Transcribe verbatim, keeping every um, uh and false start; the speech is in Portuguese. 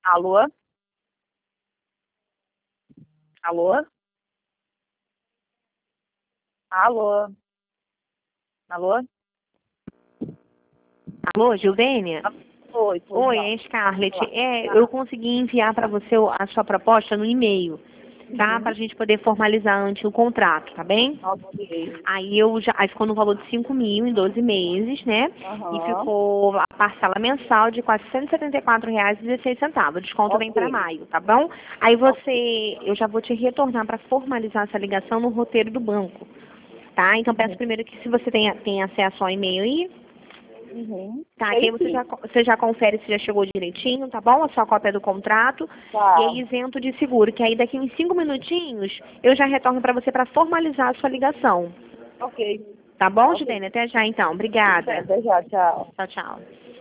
Alô? Alô? Alô? Alô? Alô, Gilvênia? Oi, pois Oi, não. é Scarlett. Olá. É, eu consegui enviar para você o- a sua proposta no e-mail, tá? Para a Uhum. gente poder formalizar antes o contrato, tá bem? Ok. Aí eu já, aí ficou no valor de cinco mil em doze meses, né? E Aham. ficou a parcela mensal de quatrocentos e setenta e quatro reais e dezesseis centavos. O desconto vem para Ok. maio, tá bom? Aí Ok. você, eu já vou te retornar para formalizar essa ligação no roteiro do banco, tá? Então peço Uhum. primeiro que se você tem, tem acesso ao e-mail aí, Uhum. tá? Que aí Sei você já, sim. você já confere se já chegou direitinho, tá bom? A sua cópia do contrato e Tá. aí isento de seguro, que aí daqui uns cinco minutinhos eu já retorno para você para formalizar a sua ligação. Ok. Tá bom, Ok. Gilene? Até já então. Tudo bem, Obrigada. até já, tchau. Tchau, tchau.